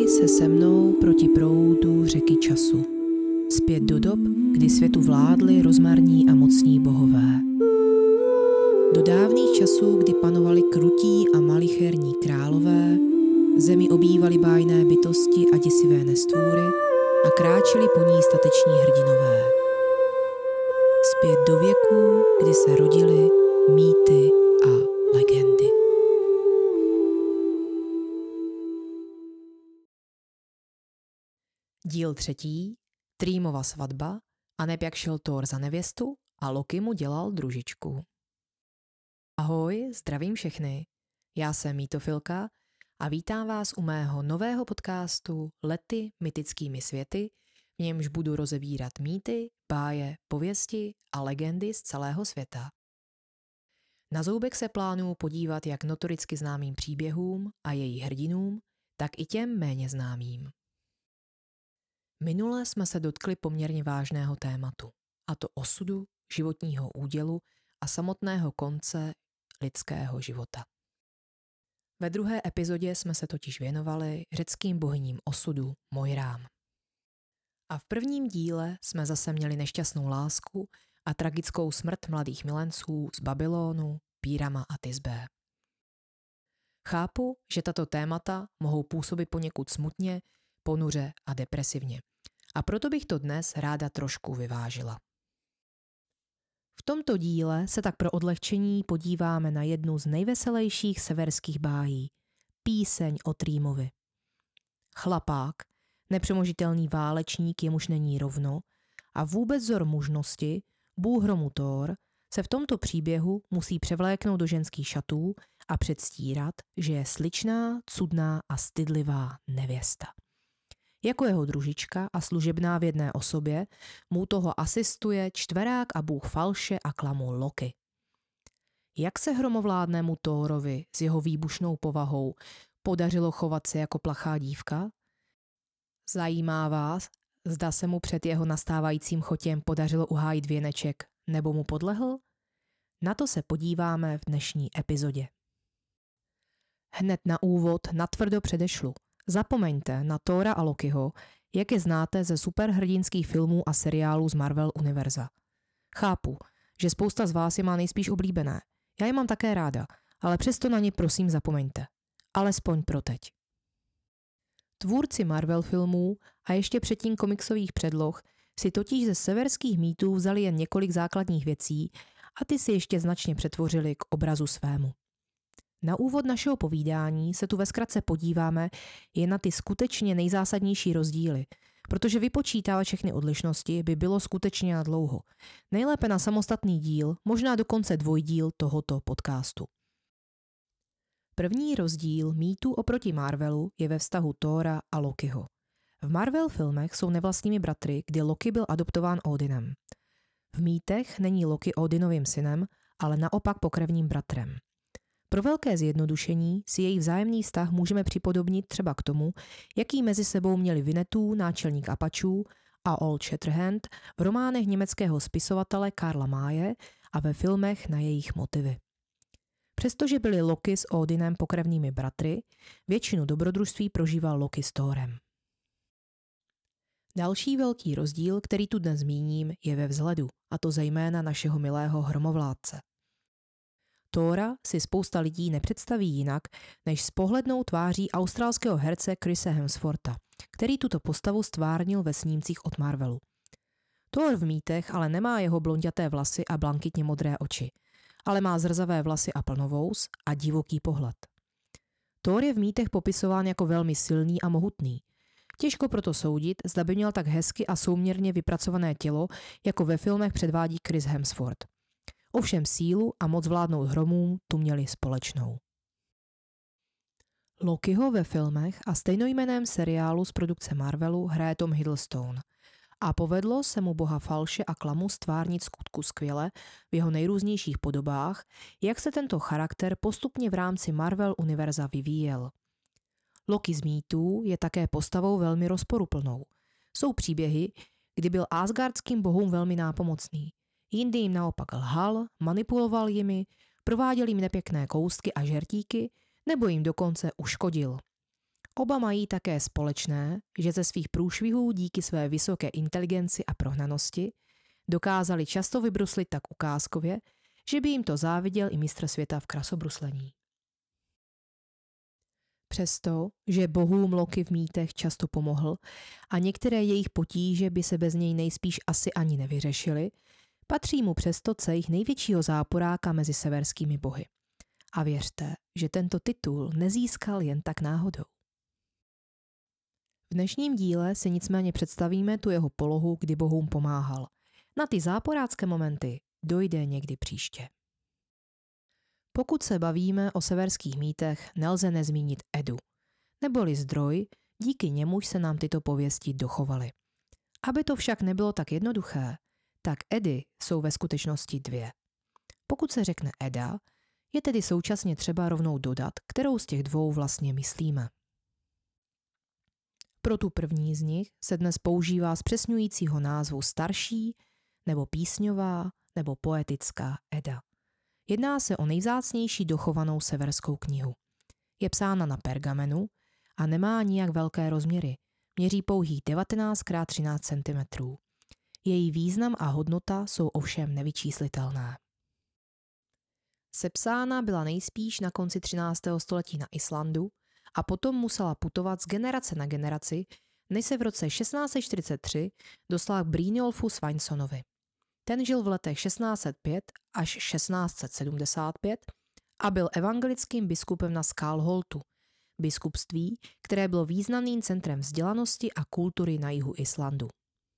Vypraví se se mnou proti proudu řeky času, zpět do dob, kdy světu vládli rozmarní a mocní bohové. Do dávných časů, kdy panovali krutí a malicherní králové, zemi obývali bájné bytosti a děsivé nestvůry a kráčeli po ní stateční hrdinové. Zpět do věků, kdy se rodily mýty a legendy. Díl 3. Trýmova svatba a neb jak šel Thor za nevěstu a Loki mu dělal družičku. Ahoj, zdravím všechny. Já jsem Mýtofilka a vítám vás u mého nového podcastu Lety mytickými světy, v němž budu rozebírat mýty, báje, pověsti a legendy z celého světa. Na zoubek se plánuju podívat jak notoricky známým příběhům a jejich hrdinům, tak i těm méně známým. Minule jsme se dotkli poměrně vážného tématu, a to osudu, životního údělu a samotného konce lidského života. Ve druhé epizodě jsme se totiž věnovali řeckým bohyním osudu Mojrám. A v prvním díle jsme zase měli nešťastnou lásku a tragickou smrt mladých milenců z Babylonu, Pírama a Tisbé. Chápu, že tato témata mohou působit poněkud smutně, ponuře a depresivně. A proto bych to dnes ráda trošku vyvážila. V tomto díle se tak pro odlehčení podíváme na jednu z nejveselějších severských bájí, píseň o Trýmovi. Chlapák, nepřemožitelný válečník, jemuž není rovno, a vůbec vzor mužnosti, bůh hromu Thor, se v tomto příběhu musí převléknout do ženských šatů a předstírat, že je sličná, cudná a stydlivá nevěsta. Jako jeho družička a služebná v jedné osobě mu toho asistuje čtverák a bůh falše a klamu Loki. Jak se hromovládnému Thorovi s jeho výbušnou povahou podařilo chovat se jako plachá dívka? Zajímá vás, zda se mu před jeho nastávajícím chotěm podařilo uhájit věneček nebo mu podlehl? Na to se podíváme v dnešní epizodě. Hned na úvod natvrdo předešlu. Zapomeňte na Thora a Lokiho, jak je znáte ze superhrdinských filmů a seriálů z Marvel univerza. Chápu, že spousta z vás je má nejspíš oblíbené. Já je mám také ráda, ale přesto na ně prosím zapomeňte. Alespoň pro teď. Tvůrci Marvel filmů a ještě předtím komiksových předloh si totiž ze severských mýtů vzali jen několik základních věcí a ty si ještě značně přetvořili k obrazu svému. Na úvod našeho povídání se tu ve zkratce podíváme jen na ty skutečně nejzásadnější rozdíly, protože vypočítávat všechny odlišnosti by bylo skutečně na dlouho. Nejlépe na samostatný díl, možná dokonce dvojdíl tohoto podcastu. První rozdíl mýtů oproti Marvelu je ve vztahu Thora a Lokiho. V Marvel filmech jsou nevlastními bratry, kdy Loki byl adoptován Odinem. V mýtech není Loki Odinovým synem, ale naopak pokrevním bratrem. Pro velké zjednodušení si jejich vzájemný vztah můžeme připodobnit třeba k tomu, jaký mezi sebou měli Winnetou, náčelník Apačů, a Old Shatterhand v románech německého spisovatele Karla Maye a ve filmech na jejich motivy. Přestože byli Loki s Odinem pokrevnými bratry, většinu dobrodružství prožíval Loki s Thorem. Další velký rozdíl, který tu dnes zmíním, je ve vzhledu, a to zejména našeho milého hromovládce. Thora si spousta lidí nepředstaví jinak, než s pohlednou tváří australského herce Chrise Hemswortha, který tuto postavu stvárnil ve snímcích od Marvelu. Thor v mýtech ale nemá jeho blonďaté vlasy a blankitně modré oči, ale má zrzavé vlasy a plnovous a divoký pohled. Thor je v mýtech popisován jako velmi silný a mohutný. Těžko proto soudit, zda by měl tak hezky a souměrně vypracované tělo, jako ve filmech předvádí Chris Hemsworth. Ovšem sílu a moc vládnout hromům tu měli společnou. Lokiho ve filmech a stejnojmenném seriálu z produkce Marvelu hraje Tom Hiddleston a povedlo se mu boha falše a klamu stvárnit skutku skvěle v jeho nejrůznějších podobách, jak se tento charakter postupně v rámci Marvel univerza vyvíjel. Loki z mýtů je také postavou velmi rozporuplnou. Jsou příběhy, kdy byl asgardským bohům velmi nápomocný. Jindy jim naopak lhal, manipuloval jimi, prováděl jim nepěkné koustky a žertíky, nebo jim dokonce uškodil. Oba mají také společné, že ze svých průšvihů díky své vysoké inteligenci a prohnanosti dokázali často vybruslit tak ukázkově, že by jim to záviděl i mistr světa v krasobruslení. Přesto, že bohům Loki v mýtech často pomohl a některé jejich potíže by se bez něj nejspíš asi ani nevyřešily, patří mu přesto cejch největšího záporáka mezi severskými bohy. A věřte, že tento titul nezískal jen tak náhodou. V dnešním díle si nicméně představíme tu jeho polohu, kdy bohům pomáhal. Na ty záporácké momenty dojde někdy příště. Pokud se bavíme o severských mýtech, nelze nezmínit Edu, neboli zdroj, díky němuž se nám tyto pověsti dochovaly. Aby to však nebylo tak jednoduché, tak Edy jsou ve skutečnosti dvě. Pokud se řekne Eda, je tedy současně třeba rovnou dodat, kterou z těch dvou vlastně myslíme. Pro tu první z nich se dnes používá zpřesňujícího názvu starší, nebo písňová, nebo poetická Eda. Jedná se o nejvzácnější dochovanou severskou knihu. Je psána na pergamenu a nemá nijak velké rozměry. Měří pouhých 19x13 cm. Její význam a hodnota jsou ovšem nevyčíslitelné. Sepsána byla nejspíš na konci 13. století na Islandu a potom musela putovat z generace na generaci, než se v roce 1643 dostala k Brynjolfu Svanssonovi. Ten žil v letech 1605 až 1675 a byl evangelickým biskupem na Skálholtu, biskupství, které bylo významným centrem vzdělanosti a kultury na jihu Islandu.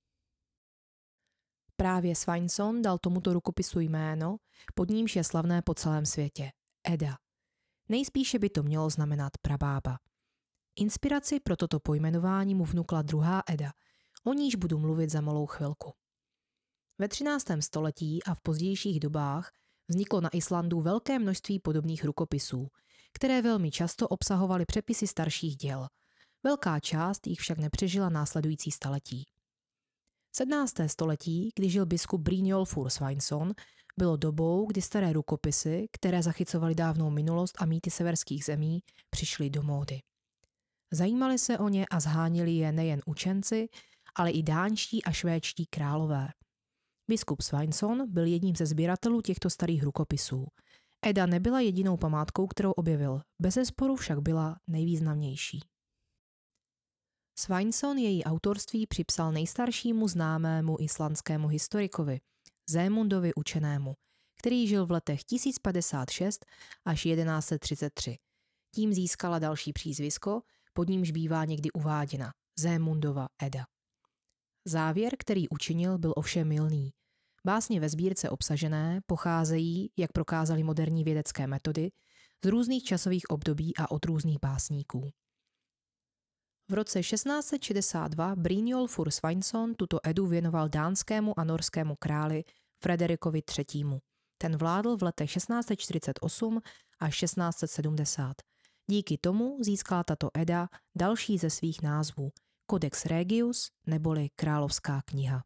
Právě Svansson dal tomuto rukopisu jméno, pod nímž je slavné po celém světě – Eda. Nejspíše by to mělo znamenat prabába. Inspiraci pro toto pojmenování mu vnukla druhá Eda, o níž budu mluvit za malou chvilku. Ve 13. století a v pozdějších dobách vzniklo na Islandu velké množství podobných rukopisů, které velmi často obsahovaly přepisy starších děl. Velká část jich však nepřežila následující staletí. 17. století, kdy žil biskup Brynjolfur Svansson, bylo dobou, kdy staré rukopisy, které zachycovaly dávnou minulost a mýty severských zemí, přišly do módy. Zajímali se o ně a zháněli je nejen učenci, ale i dánští a švédští králové. Biskup Svansson byl jedním ze sběratelů těchto starých rukopisů. Eda nebyla jedinou památkou, kterou objevil, bezesporu však byla nejvýznamnější. Svansson její autorství připsal nejstaršímu známému islandskému historikovi, Zémundovi učenému, který žil v letech 1056 až 1133. Tím získala další přízvisko, pod nímž bývá někdy uváděna Zémundova Eda. Závěr, který učinil, byl ovšem mylný. Básně ve sbírce obsažené pocházejí, jak prokázaly moderní vědecké metody, z různých časových období a od různých básníků. V roce 1662 Brynjolfur Svansson tuto Edu věnoval dánskému a norskému králi Frederikovi III. Ten vládl v letech 1648 až 1670. Díky tomu získala tato Eda další ze svých názvů Codex Regius neboli Královská kniha.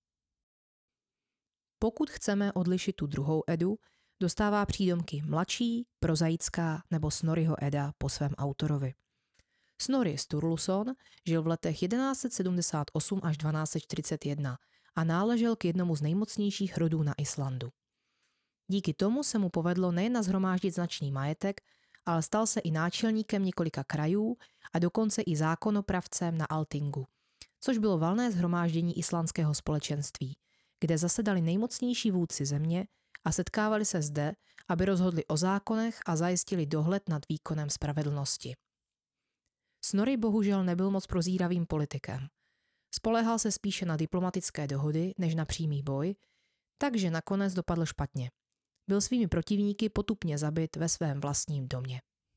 Pokud chceme odlišit tu druhou Edu, dostává přídomky mladší, prozaická nebo Snorriho Eda po svém autorovi. Snorri Sturluson žil v letech 1178 až 1241 a náležel k jednomu z nejmocnějších rodů na Islandu. Díky tomu se mu povedlo nejen nashromáždit značný majetek, ale stal se i náčelníkem několika krajů a dokonce i zákonopravcem na Altingu, což bylo valné shromáždění islandského společenství, kde zasedali nejmocnější vůdci země a setkávali se zde, aby rozhodli o zákonech a zajistili dohled nad výkonem spravedlnosti. Snorri bohužel nebyl moc prozíravým politikem. Spoléhal se spíše na diplomatické dohody než na přímý boj, takže nakonec dopadl špatně. Byl svými protivníky potupně zabit ve svém vlastním domě.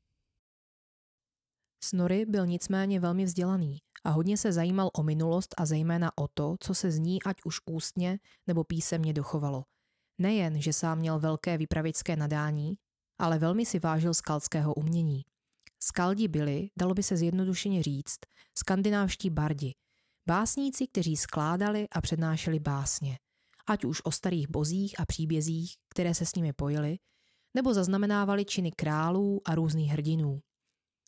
Snorri byl nicméně velmi vzdělaný a hodně se zajímal o minulost a zejména o to, co se z ní ať už ústně nebo písemně dochovalo. Nejen, že sám měl velké vypravěčské nadání, ale velmi si vážil skaldského umění. Skaldi byli, dalo by se zjednodušeně říct, skandinávští bardi, básníci, kteří skládali a přednášeli básně, ať už o starých bozích a příbězích, které se s nimi pojily, nebo zaznamenávali činy králů a různých hrdinů.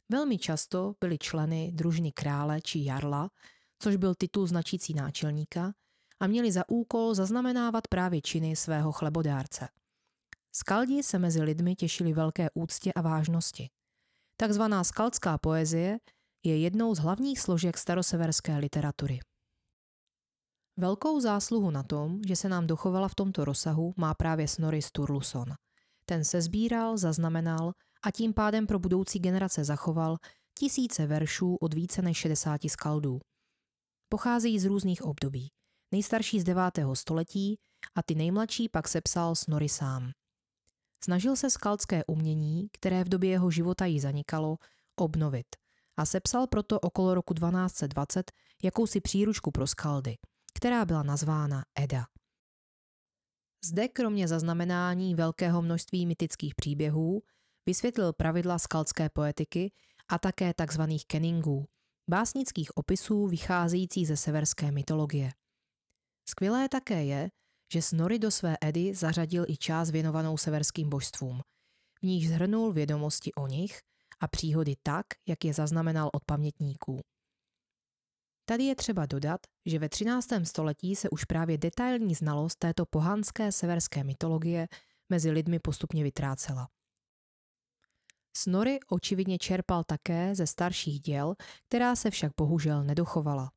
Velmi často byli členy družiny krále či jarla, což byl titul značící náčelníka, a měli za úkol zaznamenávat právě činy svého chlebodárce. Skaldi se mezi lidmi těšili velké úctě a vážnosti. Takzvaná skaldská poezie je jednou z hlavních složek staroseverské literatury. Velkou zásluhu na tom, že se nám dochovala v tomto rozsahu, má právě Snorri Sturluson. Ten sesbíral, zaznamenal a tím pádem pro budoucí generace zachoval tisíce veršů od více než 60 skaldů. Pocházejí z různých období. Nejstarší z 9. století a ty nejmladší pak sepsal Snorri sám. Snažil se skaldské umění, které v době jeho života jí zanikalo, obnovit a sepsal proto okolo roku 1220 jakousi příručku pro skaldy, která byla nazvána Edda. Zde kromě zaznamenání velkého množství mytických příběhů vysvětlil pravidla skaldské poetiky a také tzv. Kenningů, básnických opisů vycházejících ze severské mytologie. Skvělé také je, že Snorri do své Eddy zařadil i část věnovanou severským božstvům, v níž shrnul vědomosti o nich a příhody tak, jak je zaznamenal od pamětníků. Tady je třeba dodat, že ve 13. století se už právě detailní znalost této pohanské severské mytologie mezi lidmi postupně vytrácela. Snorri očividně čerpal také ze starších děl, která se však bohužel nedochovala.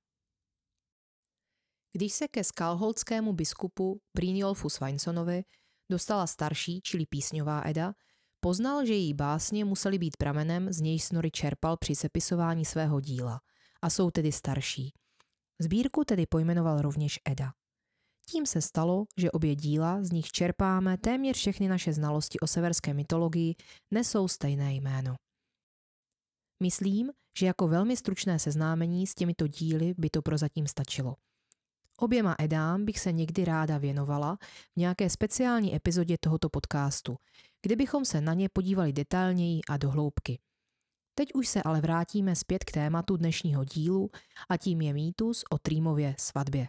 Když se ke skalholdskému biskupu Brynjolfu Sveinsonovi dostala starší, čili písňová Edda, poznal, že její básně musely být pramenem, z něj Snorri čerpal při sepisování svého díla, a jsou tedy starší. Sbírku tedy pojmenoval rovněž Edda. Tím se stalo, že obě díla, z nich čerpáme téměř všechny naše znalosti o severské mytologii, nesou stejné jméno. Myslím, že jako velmi stručné seznámení s těmito díly by to prozatím stačilo. Oběma Eddám bych se někdy ráda věnovala v nějaké speciální epizodě tohoto podcastu, kde bychom se na ně podívali detailněji a do hloubky. Teď už se ale vrátíme zpět k tématu dnešního dílu a tím je mýtus o Thrýmově svatbě.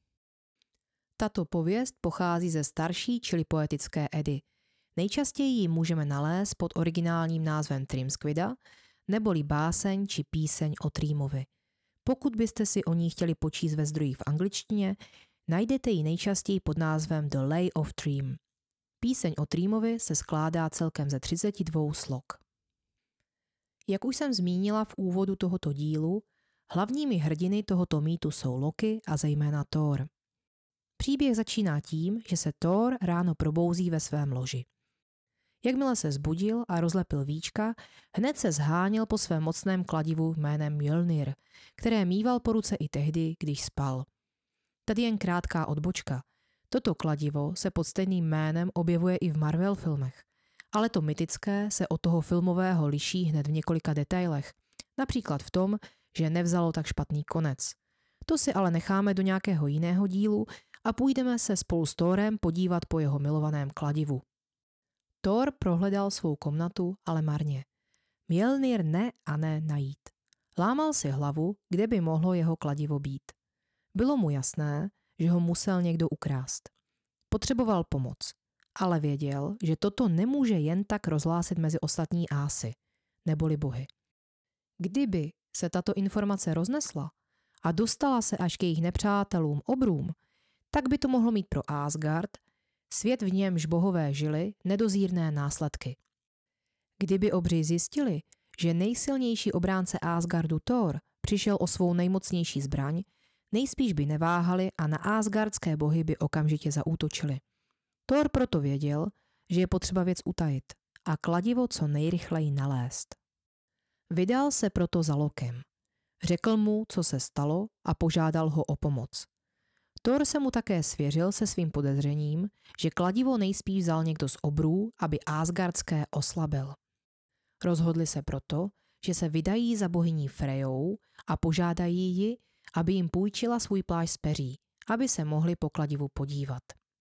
Tato pověst pochází ze starší, čili poetické Eddy. Nejčastěji ji můžeme nalézt pod originálním názvem Thrymskvida, neboli báseň či píseň o Thrýmovi. Pokud byste si o ní chtěli počíst ve zdrojích v angličtině, najdete ji nejčastěji pod názvem The Lay of Thrym. Píseň o Thrýmovi se skládá celkem ze 32 slok. Jak už jsem zmínila v úvodu tohoto dílu, hlavními hrdiny tohoto mýtu jsou Loki a zejména Thor. Příběh začíná tím, že se Thor ráno probouzí ve svém loži. Jakmile se zbudil a rozlepil víčka, hned se zháněl po svém mocném kladivu jménem Mjolnir, které mýval po ruce i tehdy, když spal. Tady jen krátká odbočka. Toto kladivo se pod stejným jménem objevuje i v Marvel filmech, ale to mytické se od toho filmového liší hned v několika detailech, například v tom, že nevzalo tak špatný konec. To si ale necháme do nějakého jiného dílu a půjdeme se spolu s Thorem podívat po jeho milovaném kladivu. Thor prohledal svou komnatu, ale marně. Mjolnir ne a ne najít. Lámal si hlavu, kde by mohlo jeho kladivo být. Bylo mu jasné, že ho musel někdo ukrást. Potřeboval pomoc, ale věděl, že toto nemůže jen tak rozhlásit mezi ostatní ásy, neboli bohy. Kdyby se tato informace roznesla a dostala se až k jejich nepřátelům obrům, tak by to mohlo mít pro Asgard, svět v němž bohové žili, nedozírné následky. Kdyby obři zjistili, že nejsilnější obránce Asgardu Thor přišel o svou nejmocnější zbraň, nejspíš by neváhali a na asgardské bohy by okamžitě zaútočili. Thor proto věděl, že je potřeba věc utajit a kladivo co nejrychleji nalézt. Vydal se proto za Lokem. Řekl mu, co se stalo a požádal ho o pomoc. Thor se mu také svěřil se svým podezřením, že kladivo nejspíš vzal někdo z obrů, aby asgardské oslabil. Rozhodli se proto, že se vydají za bohyní Frejou a požádají ji, aby jim půjčila svůj plášť z peří, aby se mohli po kladivu podívat.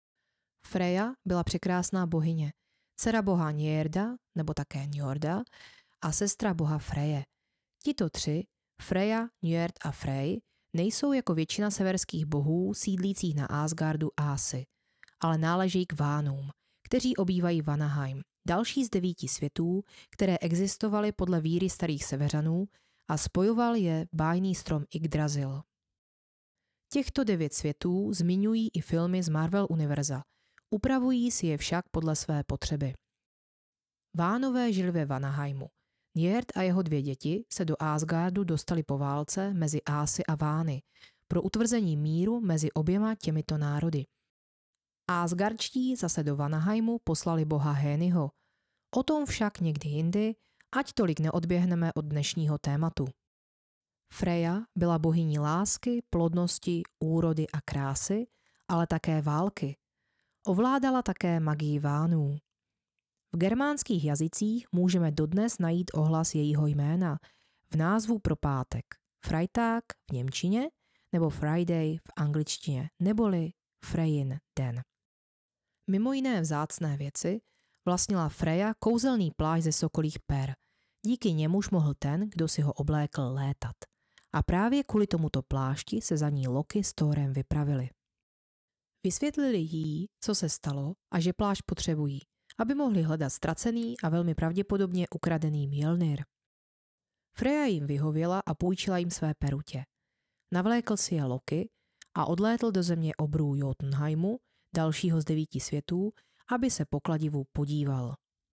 Freja byla překrásná bohyně, dcera boha Njörda, nebo také Njorda, a sestra boha Freje. Tito tři, Freja, Njörd a Frej, nejsou jako většina severských bohů sídlících na Asgardu ásy, ale náležejí k Vánům, kteří obývají Vanaheim, další z 9 světů, které existovaly podle víry starých severanů, a spojoval je bájný strom Yggdrasil. Těchto 9 světů zmiňují i filmy z Marvel univerza, upravují si je však podle své potřeby. Vánové žili ve Vanaheimu. Njord a jeho 2 děti se do Asgardu dostali po válce mezi Ásy a Vány pro utvrzení míru mezi oběma těmito národy. Asgardští zase do Vanaheimu poslali boha Héniho. O tom však někdy jindy, ať tolik neodběhneme od dnešního tématu. Freja byla bohyní lásky, plodnosti, úrody a krásy, ale také války. Ovládala také magii Vánů. V germánských jazycích můžeme dodnes najít ohlas jejího jména v názvu pro pátek. Freitag v němčině nebo Friday v angličtině, neboli Frejin den. Mimo jiné vzácné věci vlastnila Freja kouzelný plášť ze sokolích per. Díky němuž mohl ten, kdo si ho oblékl, létat. A právě kvůli tomuto plášti se za ní Loki s Thorem vypravili. Vysvětlili jí, co se stalo a že plášť potřebují, aby mohli hledat ztracený a velmi pravděpodobně ukradený Mjolnir. Freja jim vyhověla a půjčila jim své perutě. Navlékl si je Loki a odlétl do země obrů Jotunheimu, dalšího z 9 světů, aby se po kladivu podíval.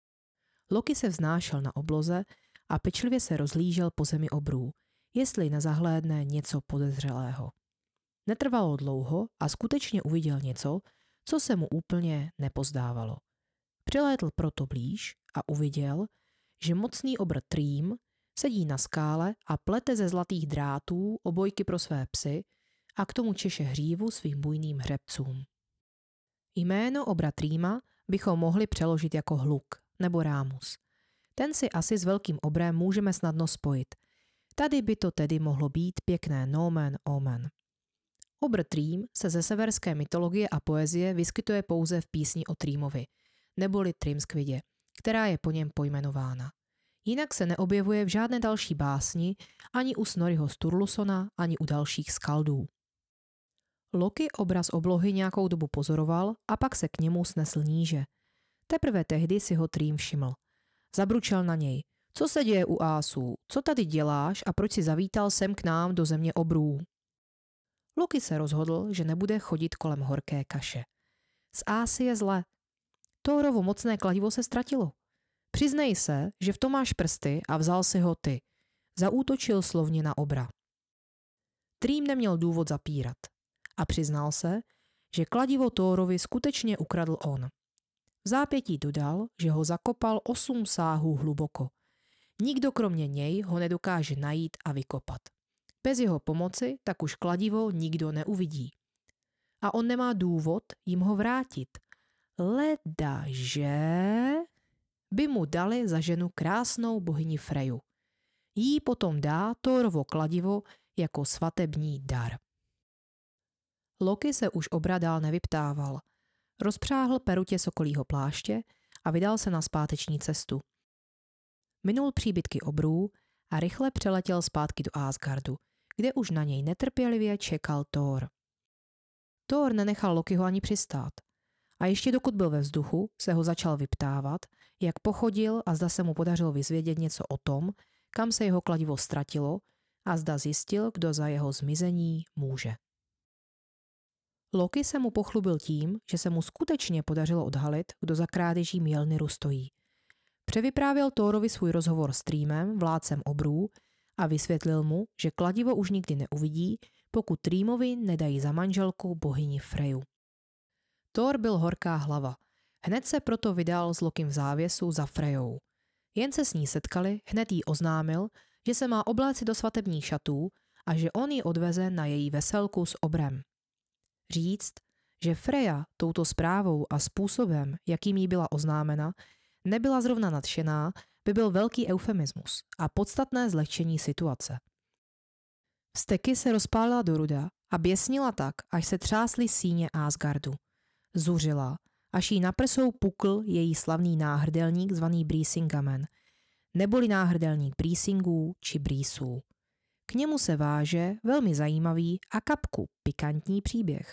Loki se vznášel na obloze a pečlivě se rozhlížel po zemi obrů, jestli nezahlédne něco podezřelého. Netrvalo dlouho a skutečně uviděl něco, co se mu úplně nepozdávalo. Přilétl proto blíž a uviděl, že mocný obr Trím sedí na skále a plete ze zlatých drátů obojky pro své psy a k tomu češe hřívu svým bujným hřebcům. Jméno obra Trýma bychom mohli přeložit jako hluk nebo rámus. Ten si asi s velkým obrem můžeme snadno spojit. Tady by to tedy mohlo být pěkné nomen omen. Obr Trým se ze severské mytologie a poezie vyskytuje pouze v písni o Trýmovi, neboli Trimskvidě, která je po něm pojmenována. Jinak se neobjevuje v žádné další básni, ani u Snorriho Sturlusona, ani u dalších skaldů. Loki obraz oblohy nějakou dobu pozoroval a pak se k němu snesl níže. Teprve tehdy si ho Trým všiml. Zabručel na něj. Co se děje u Ásů? Co tady děláš a proč si zavítal sem k nám do země obrů? Loki se rozhodl, že nebude chodit kolem horké kaše. Z Ásy je zle. Thorovo mocné kladivo se ztratilo. Přiznej se, že v tom máš prsty a vzal si ho ty. Zaútočil slovně na obra. Trým neměl důvod zapírat. A přiznal se, že kladivo Thorovi skutečně ukradl on. V zápětí dodal, že ho zakopal 8 sáhů hluboko. Nikdo kromě něj ho nedokáže najít a vykopat. Bez jeho pomoci tak už kladivo nikdo neuvidí. A on nemá důvod jim ho vrátit. Ledaže by mu dali za ženu krásnou bohyni Freju. Jí potom dá Thorovo kladivo jako svatební dar. Loki se už obra dál nevyptával. Rozpřáhl perutě sokolího pláště a vydal se na zpáteční cestu. Minul příbytky obrů a rychle přeletěl zpátky do Asgardu, kde už na něj netrpělivě čekal Thor. Thor nenechal Lokiho ani přistát. A ještě dokud byl ve vzduchu, se ho začal vyptávat, jak pochodil a zda se mu podařilo vyzvědět něco o tom, kam se jeho kladivo ztratilo a zda zjistil, kdo za jeho zmizení může. Loki se mu pochlubil tím, že se mu skutečně podařilo odhalit, kdo za krádeží Mjolniru stojí. Převyprávěl Thorovi svůj rozhovor s Trýmem, vládcem obrů, a vysvětlil mu, že kladivo už nikdy neuvidí, pokud Trýmovi nedají za manželku bohyni Freju. Thor byl horká hlava. Hned se proto vydal s Lokim v závěsu za Frejou. Jen se s ní setkali, hned jí oznámil, že se má obléci do svatebních šatů a že on ji odveze na její veselku s obrem. Říct, že Freja touto zprávou a způsobem, jakým jí byla oznámena, nebyla zrovna nadšená, by byl velký eufemismus a podstatné zlehčení situace. Vzteky se rozpálila do ruda a běsnila tak, až se třásly síně Asgardu. Zuřila, až jí na prsou pukl její slavný náhrdelník zvaný Brisingamen, neboli náhrdelník Brísingů či Brýsů. K němu se váže velmi zajímavý a kapku pikantní příběh.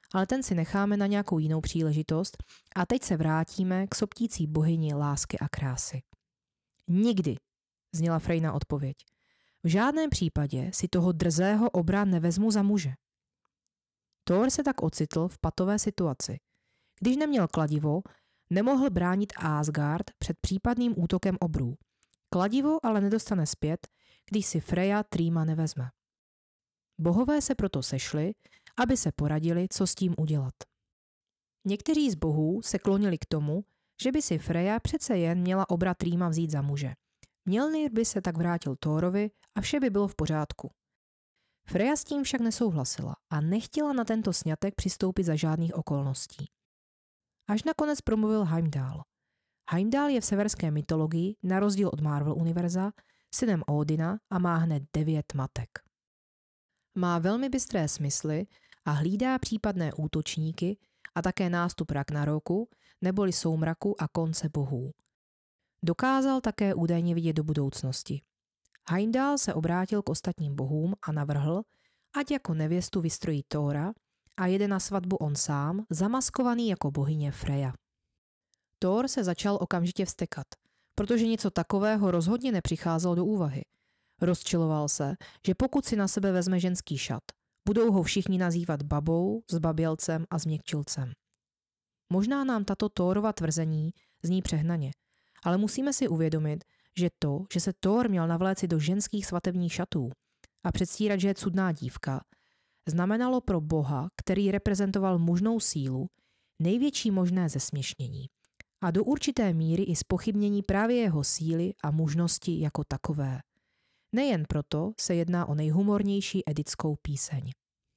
ale ten si necháme na nějakou jinou příležitost a teď se vrátíme k soptící bohyni lásky a krásy. Nikdy, zněla Freyna odpověď. V žádném případě si toho drzého obra nevezmu za muže. Thor se tak ocitl v patové situaci. Když neměl kladivo, nemohl bránit Asgard před případným útokem obrů. Kladivo ale nedostane zpět, když si Freja Trýma nevezme. Bohové se proto sešli, aby se poradili, co s tím udělat. Někteří z bohů se klonili k tomu, že by si Freja přece jen měla obra Trýma vzít za muže. Mjolnir by se tak vrátil Thorovi a vše by bylo v pořádku. Freja s tím však nesouhlasila a nechtěla na tento sňatek přistoupit za žádných okolností. Až nakonec promluvil Heimdall. Heimdall je v severské mytologii, na rozdíl od Marvel univerza, synem Odina a má hned 9 matek. Má velmi bystré smysly a hlídá případné útočníky a také nástup Ragnaroku neboli soumraku a konce bohů. Dokázal také údajně vidět do budoucnosti. Heimdall se obrátil k ostatním bohům a navrhl, ať jako nevěstu vystrojí Thora a jede na svatbu on sám, zamaskovaný jako bohyně Freja. Thor se začal okamžitě vztekat, protože něco takového rozhodně nepřicházelo do úvahy. Rozčiloval se, že pokud si na sebe vezme ženský šat, budou ho všichni nazývat babou, zbabělcem a změkčilcem. Možná nám tato Thorova tvrzení zní přehnaně, ale musíme si uvědomit, že to, že se Thor měl navléci do ženských svatebních šatů a předstírat, že je cudná dívka, znamenalo pro boha, který reprezentoval mužnou sílu, největší možné zesměšnění a do určité míry i zpochybnění právě jeho síly a mužnosti jako takové. Nejen proto se jedná o nejhumornější edickou píseň.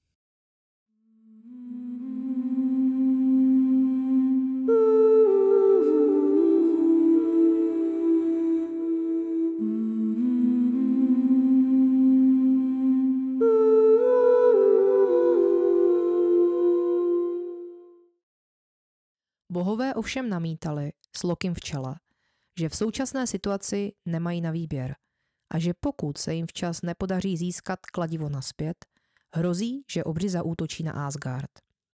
Bohové ovšem namítali s Lokim v čele, že v současné situaci nemají na výběr a že pokud se jim včas nepodaří získat kladivo nazpět, hrozí, že obři zaútočí na Asgard.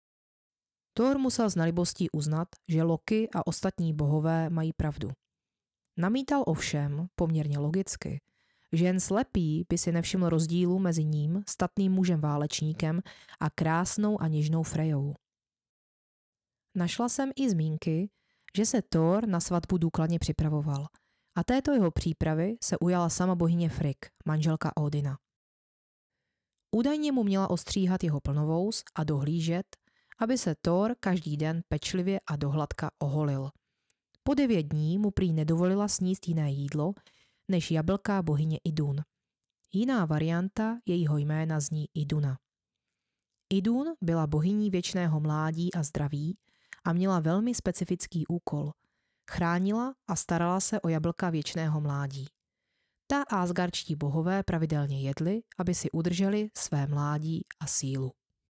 Thor musel s nelibostí uznat, že Loki a ostatní bohové mají pravdu. Namítal ovšem, poměrně logicky, že jen slepý by si nevšiml rozdílu mezi ním, statným mužem válečníkem a krásnou a něžnou Frejou. Našla jsem i zmínky, že se Thor na svatbu důkladně připravoval a této jeho přípravy se ujala sama bohyně Frigg, manželka Odina. Údajně mu měla ostříhat jeho plnovous a dohlížet, aby se Thor každý den pečlivě a dohladka oholil. Po 9 dní mu prý nedovolila sníst jiné jídlo, než jablka bohyně Idun. Jiná varianta jejího jména zní Iduna. Idun byla bohyní věčného mládí a zdraví a měla velmi specifický úkol. Chránila a starala se o jablka věčného mládí. Ta asgardští bohové pravidelně jedli, aby si udrželi své mládí a sílu.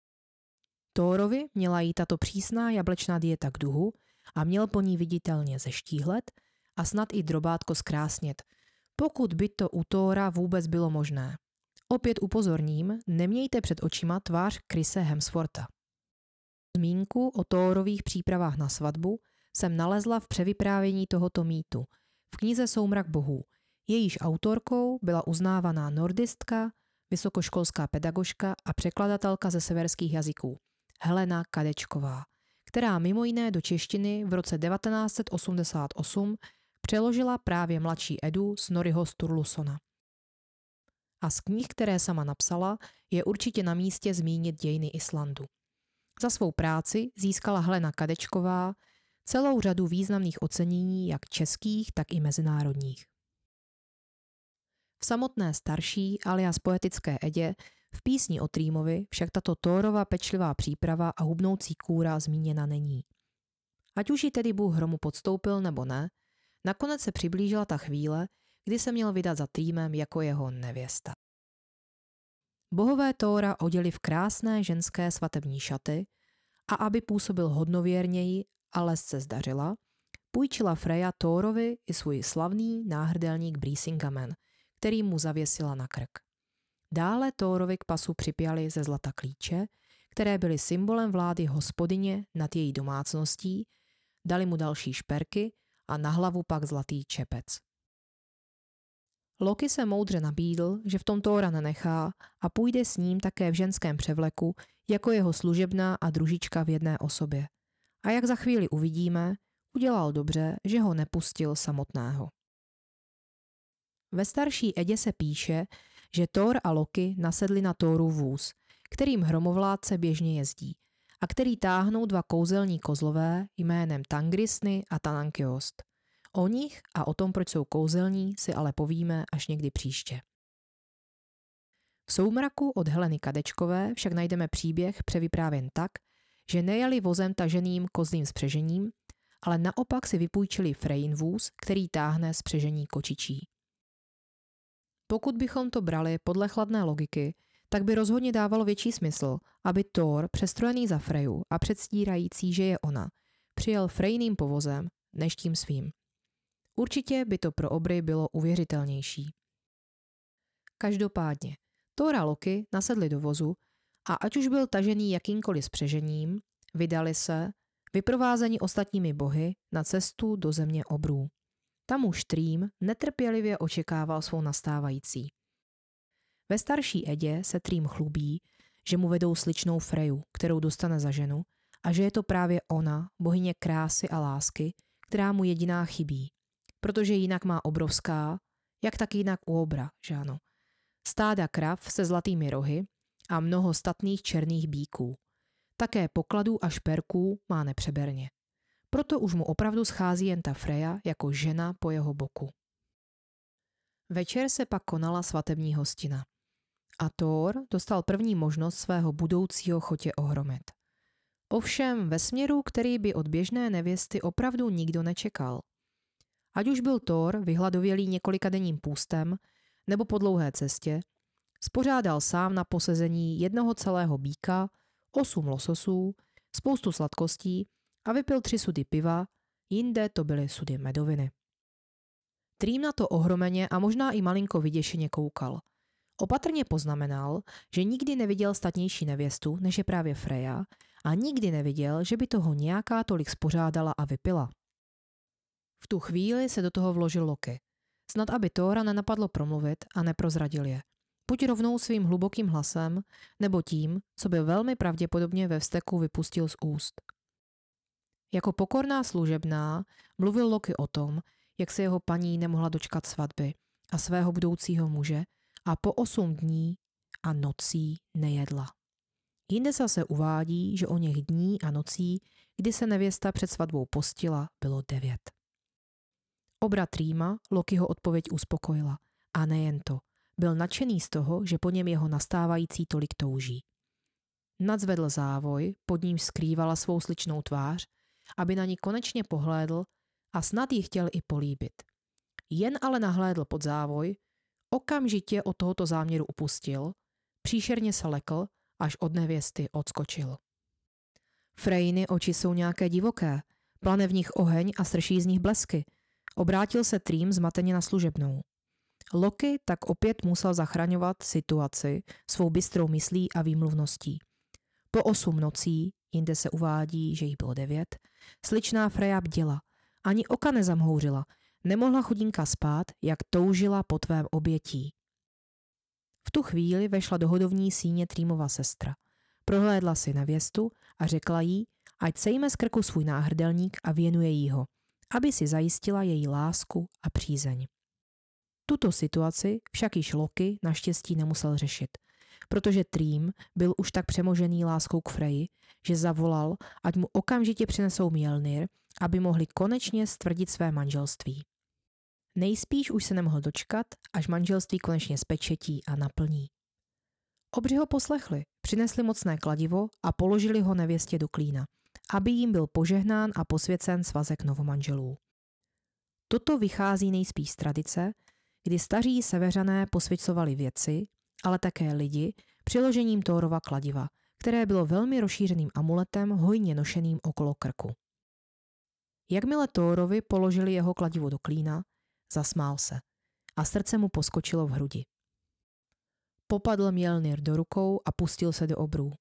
Thorovi měla jí tato přísná jablečná dieta k duhu a měl po ní viditelně zeštíhlet a snad i drobátko zkrásnět, pokud by to u Thora vůbec bylo možné. Opět upozorním, nemějte před očima tvář Chrise Hemswortha. Zmínku o Thorových přípravách na svatbu jsem nalezla v převyprávění tohoto mýtu v knize Soumrak bohů. Jejíž autorkou byla uznávaná nordistka, vysokoškolská pedagožka a překladatelka ze severských jazyků Helena Kadečková, která mimo jiné do češtiny v roce 1988 přeložila právě mladší Edu Snorriho Sturlusona. A z knih, které sama napsala, je určitě na místě zmínit dějiny Islandu. Za svou práci získala Helena Kadečková celou řadu významných ocenění jak českých, tak i mezinárodních. V samotné starší alias poetické Edě v písni o Trýmovi však tato Thorova pečlivá příprava a hubnoucí kůra zmíněna není. Ať už ji tedy Bůh hromu podstoupil nebo ne, nakonec se přiblížila ta chvíle, kdy se měl vydat za Trýmem jako jeho nevěsta. Bohové Thora oděli v krásné ženské svatební šaty a aby působil hodnověrněji a lezce zdařila, půjčila Freja Thorovi i svůj slavný náhrdelník Brisingamen, který mu zavěsila na krk. Dále Thorovi k pasu připjali ze zlata klíče, které byly symbolem vlády hospodyně nad její domácností, dali mu další šperky a na hlavu pak zlatý čepec. Loki se moudře nabídl, že v tom Thora nenechá a půjde s ním také v ženském převleku jako jeho služebná a družička v jedné osobě. A jak za chvíli uvidíme, udělal dobře, že ho nepustil samotného. Ve starší Edě se píše, že Thor a Loki nasedli na Thorův vůz, kterým hromovládce běžně jezdí, a který táhnou dva kouzelní kozlové jménem Tangrisny a Tanankiost. O nich a o tom, proč jsou kouzelní, si ale povíme až někdy příště. V soumraku od Heleny Kadečkové však najdeme příběh převyprávěn tak, že nejeli vozem taženým kozlým spřežením, ale naopak si vypůjčili Frejin vůz, který táhne spřežení kočičí. Pokud bychom to brali podle chladné logiky, tak by rozhodně dávalo větší smysl, aby Thor, přestrojený za Freju a předstírající, že je ona, přijel Frejným povozem než tím svým. Určitě by to pro obry bylo uvěřitelnější. Každopádně, Thor a Loki nasedli do vozu a ať už byl tažený jakýmkoliv spřežením, vydali se, vyprovázení ostatními bohy, na cestu do země obrů. Tam už Trím netrpělivě očekával svou nastávající. Ve starší Edě se Trím chlubí, že mu vedou sličnou Freju, kterou dostane za ženu, a že je to právě ona, bohyně krásy a lásky, která mu jediná chybí, protože jinak má obrovská, jak tak jinak u obra, že ano, stáda krav se zlatými rohy a mnoho statných černých býků. Také pokladů a šperků má nepřeberně. Proto už mu opravdu schází jen ta Freja jako žena po jeho boku. Večer se pak konala svatební hostina. A Thor dostal první možnost svého budoucího chotě ohromit. Ovšem ve směru, který by od běžné nevěsty opravdu nikdo nečekal. Ať už byl Thor vyhladovělý několikadenním půstem nebo po dlouhé cestě, spořádal sám na posezení jednoho celého býka, 8 lososů, spoustu sladkostí a vypil 3 sudy piva, jinde to byly sudy medoviny. Trím na to ohromeně a možná i malinko vyděšeně koukal. Opatrně poznamenal, že nikdy neviděl statnější nevěstu, než je právě Freja, a nikdy neviděl, že by toho nějaká tolik spořádala a vypila. V tu chvíli se do toho vložil Loki. Snad aby Thora nenapadlo promluvit a neprozradil je. Buď rovnou svým hlubokým hlasem, nebo tím, co by velmi pravděpodobně ve vzteku vypustil z úst. Jako pokorná služebná mluvil Loki o tom, jak se jeho paní nemohla dočkat svatby a svého budoucího muže a po 8 dní a nocí nejedla. Jinde se uvádí, že o něch dní a nocí, kdy se nevěsta před svatbou postila, bylo 9. Obra Trýma Lokiho odpověď uspokojila. A nejen to. Byl nadšený z toho, že po něm jeho nastávající tolik touží. Nadzvedl závoj, pod ním skrývala svou sličnou tvář, aby na ní konečně pohlédl a snad ji chtěl i políbit. Jen ale nahlédl pod závoj, okamžitě od tohoto záměru upustil, příšerně se lekl, až od nevěsty odskočil. Frejiny oči jsou nějaké divoké, plane v nich oheň a strší z nich blesky. Obrátil se Trým zmateně na služebnou. Loki tak opět musel zachraňovat situaci svou bystrou myslí a výmluvností. Po 8 nocí, jinde se uvádí, že jich bylo 9, sličná Freja bděla. Ani oka nezamhouřila, nemohla chudinka spát, jak toužila po tvém obětí. V tu chvíli vešla do hodovní síně Trýmova sestra. Prohlédla si nevěstu a řekla jí, ať sejme z krku svůj náhrdelník a věnuje jí ho, aby si zajistila její lásku a přízeň. Tuto situaci však již Loki naštěstí nemusel řešit, protože Trým byl už tak přemožený láskou k Freji, že zavolal, ať mu okamžitě přinesou Mjolnir, aby mohli konečně stvrdit své manželství. Nejspíš už se nemohl dočkat, až manželství konečně spečetí a naplní. Obři ho poslechli, přinesli mocné kladivo a položili ho nevěstě do klína, aby jim byl požehnán a posvěcen svazek novomanželů. Toto vychází nejspíš z tradice, kdy staří Severané posvěcovali věci, ale také lidi přiložením Thorova kladiva, které bylo velmi rozšířeným amuletem hojně nošeným okolo krku. Jakmile Thorovi položili jeho kladivo do klína, zasmál se a srdce mu poskočilo v hrudi. Popadl Mjolnir do rukou a pustil se do obrů.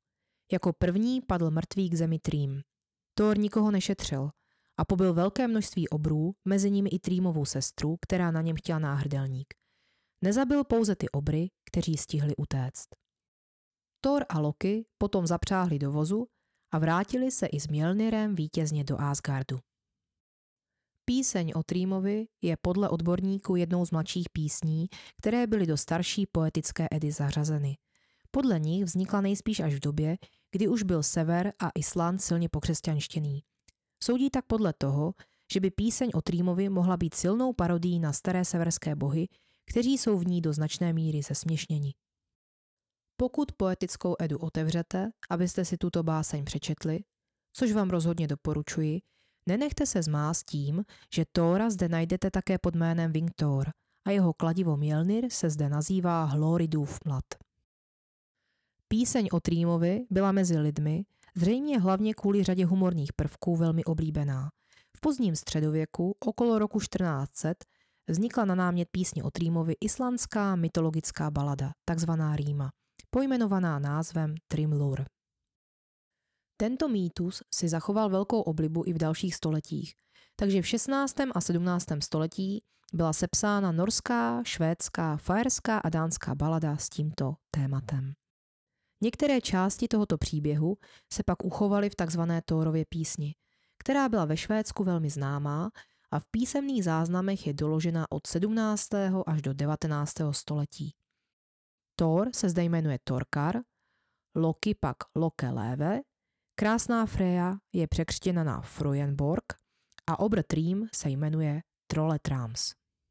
Jako první padl mrtvý k zemi Trím. Thor nikoho nešetřil a pobil velké množství obrů, mezi nimi i Trýmovou sestru, která na něm chtěla náhrdelník. Nezabil pouze ty obry, kteří stihli utéct. Thor a Loki potom zapřáhli do vozu a vrátili se i s Mjolnirem vítězně do Asgardu. Píseň o Trýmovi je podle odborníků jednou z mladších písní, které byly do starší poetické edy zařazeny. Podle nich vznikla nejspíš až v době, kdy už byl Sever a Island silně pokřesťanštěný. Soudí tak podle toho, že by píseň o Trýmovi mohla být silnou parodií na staré severské bohy, kteří jsou v ní do značné míry zesměšněni. Pokud poetickou edu otevřete, abyste si tuto báseň přečetli, což vám rozhodně doporučuji, nenechte se zmást tím, že Thora zde najdete také pod jménem Vingthor a jeho kladivo Mjolnir se zde nazývá Hloridův mlad. Píseň o Trýmovi byla mezi lidmi, zřejmě hlavně kvůli řadě humorných prvků, velmi oblíbená. V pozdním středověku, okolo roku 1400, vznikla na námět písně o Trýmovi islandská mytologická balada, takzvaná rýma, pojmenovaná názvem Trimlur. Tento mýtus si zachoval velkou oblibu i v dalších stoletích, takže v 16. a 17. století byla sepsána norská, švédská, faerská a dánská balada s tímto tématem. Některé části tohoto příběhu se pak uchovaly v tzv. Thorově písni, která byla ve Švédsku velmi známá a v písemných záznamech je doložena od 17. až do 19. století. Thor se zde jmenuje Thorkar, Loki pak Loke Leve, krásná Freja je překřtěna na Frojenborg a obr Trím se jmenuje Trolletrams.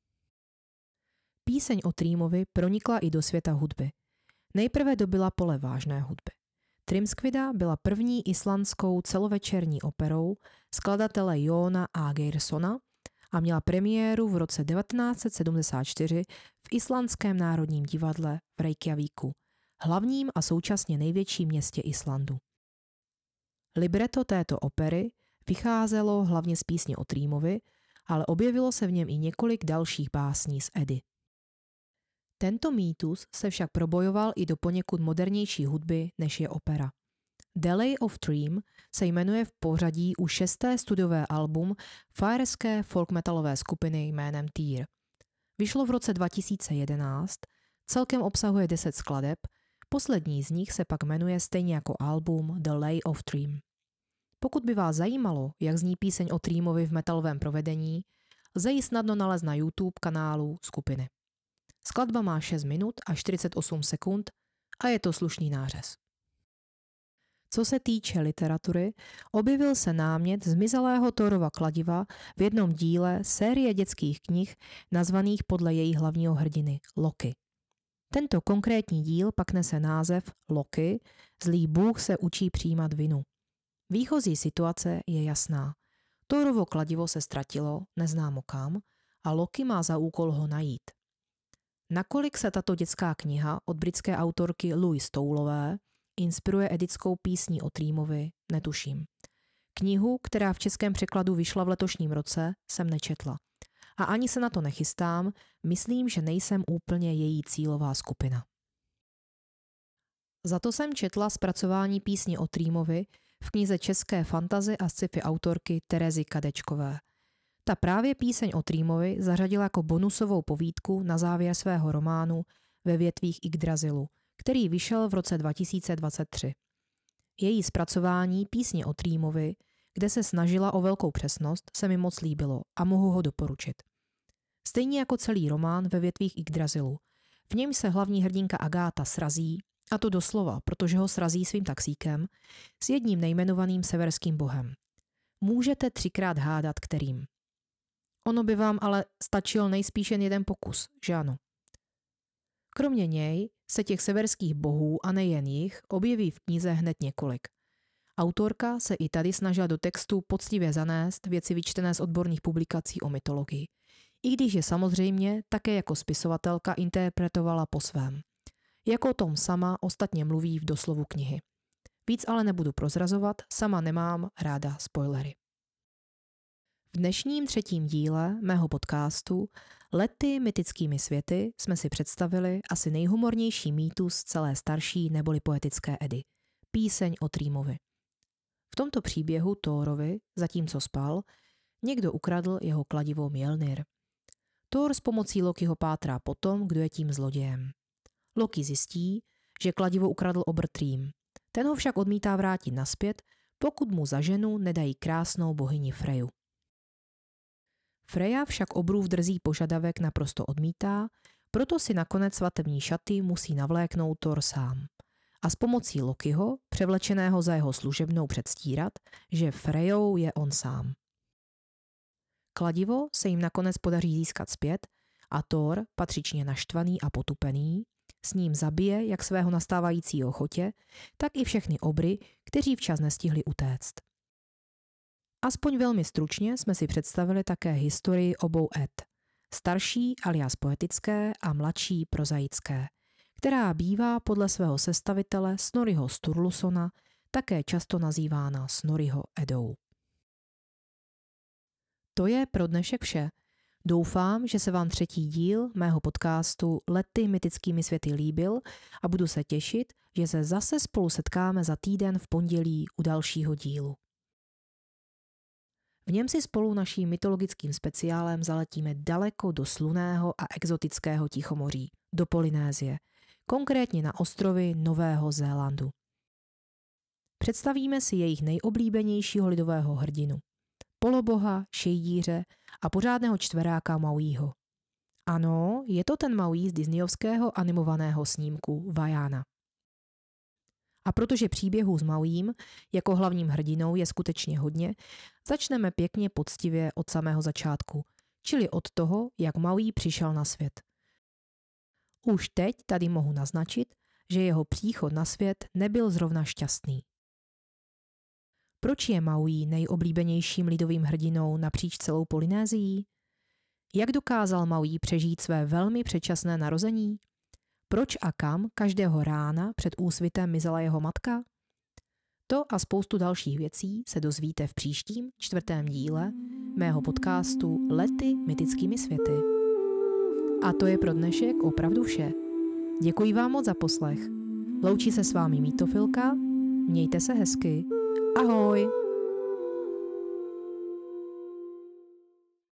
Píseň o Trýmovi pronikla i do světa hudby. Nejprve dobyla pole vážné hudby. Trimskvida byla první islandskou celovečerní operou skladatele Jóna Ageirsona a měla premiéru v roce 1974 v Islandském národním divadle v Reykjavíku, hlavním a současně největším městě Islandu. Libreto této opery vycházelo hlavně z písně o Trýmovi, ale objevilo se v něm i několik dalších básní z Edy. Tento mýtus se však probojoval i do poněkud modernější hudby, než je opera. Delay of Dream se jmenuje v pořadí už 6. studiové album faerské folkmetalové skupiny jménem Týr. Vyšlo v roce 2011, celkem obsahuje 10 skladeb, poslední z nich se pak jmenuje stejně jako album Delay of Dream. Pokud by vás zajímalo, jak zní píseň o Trýmovi v metalovém provedení, lze ji snadno nalézt na YouTube kanálu skupiny. Skladba má 6 minut a 48 sekund a je to slušný nářez. Co se týče literatury, objevil se námět zmizelého Thorova kladiva v jednom díle série dětských knih nazvaných podle její hlavního hrdiny Loki. Tento konkrétní díl pak nese název Loki, zlý bůh se učí přijímat vinu. Výchozí situace je jasná. Thorovo kladivo se ztratilo, neznámo kam, a Loki má za úkol ho najít. Nakolik se tato dětská kniha od britské autorky Louise Toulové inspiruje edickou písní o Trýmovi, netuším. Knihu, která v českém překladu vyšla v letošním roce, jsem nečetla. A ani se na to nechystám, myslím, že nejsem úplně její cílová skupina. Za to jsem četla zpracování písně o Trýmovi v knize české fantasy a sci-fi autorky Terezy Kadečkové. Ta právě píseň o Trýmovi zařadila jako bonusovou povídku na závěr svého románu Ve větvích Yggdrasilu, který vyšel v roce 2023. Její zpracování písně o Trýmovi, kde se snažila o velkou přesnost, se mi moc líbilo a mohu ho doporučit. Stejně jako celý román Ve větvích Yggdrasilu. V něm se hlavní hrdinka Agáta srazí, a to doslova, protože ho srazí svým taxíkem, s jedním nejmenovaným severským bohem. Můžete 3krát hádat, kterým. Ono by vám ale stačil nejspíš jen jeden pokus, že ano? Kromě něj se těch severských bohů a nejen jich objeví v knize hned několik. Autorka se i tady snažila do textu poctivě zanést věci vyčtené z odborných publikací o mytologii, i když je samozřejmě také jako spisovatelka interpretovala po svém. Jak o tom sama ostatně mluví v doslovu knihy. Víc ale nebudu prozrazovat, sama nemám ráda spoilery. V dnešním 3. díle mého podcastu Lety mytickými světy jsme si představili asi nejhumornější mýtus celé starší neboli poetické Edy. píseň o Trýmovi. V tomto příběhu Thorovi, zatímco spal, někdo ukradl jeho kladivo Mjolnir. Thor s pomocí Lokiho pátrá po tom, kdo je tím zlodějem. Loki zjistí, že kladivo ukradl obr Trým. Ten ho však odmítá vrátit nazpět, pokud mu za ženu nedají krásnou bohyni Freju. Freja však obrův drzý požadavek naprosto odmítá, proto si nakonec svatební šaty musí navléknout Thor sám. A s pomocí Lokiho, převlečeného za jeho služebnou, předstírat, že Frejou je on sám. Kladivo se jim nakonec podaří získat zpět a Thor, patřičně naštvaný a potupený, s ním zabije jak svého nastávajícího chotě, tak i všechny obry, kteří včas nestihli utéct. Aspoň velmi stručně jsme si představili také historii obou Ed, starší alias poetické a mladší prozaické, která bývá podle svého sestavitele Snorriho Sturlusona také často nazývána Snorriho Edou. To je pro dnešek vše. Doufám, že se vám 3. díl mého podcastu Lety mytickými světy líbil a budu se těšit, že se zase spolu setkáme za týden v pondělí u dalšího dílu. V něm si spolu naším mytologickým speciálem zaletíme daleko do slunného a exotického Tichomoří, do Polynésie, konkrétně na ostrovy Nového Zélandu. Představíme si jejich nejoblíbenějšího lidového hrdinu, poloboha, šejdíře a pořádného čtveráka Mauího. Ano, je to ten Maui z disneyovského animovaného snímku Vaiana. A protože příběhů s Mauím jako hlavním hrdinou je skutečně hodně, začneme pěkně poctivě od samého začátku, čili od toho, jak Maui přišel na svět. Už teď tady mohu naznačit, že jeho příchod na svět nebyl zrovna šťastný. Proč je Maui nejoblíbenějším lidovým hrdinou napříč celou Polynésií? Jak dokázal Maui přežít své velmi předčasné narození? Proč a kam každého rána před úsvitem mizela jeho matka? To a spoustu dalších věcí se dozvíte v příštím 4. díle mého podcastu Lety mytickými světy. A to je pro dnešek opravdu vše. Děkuji vám moc za poslech. Loučí se s vámi Mýtofilka, mějte se hezky. Ahoj!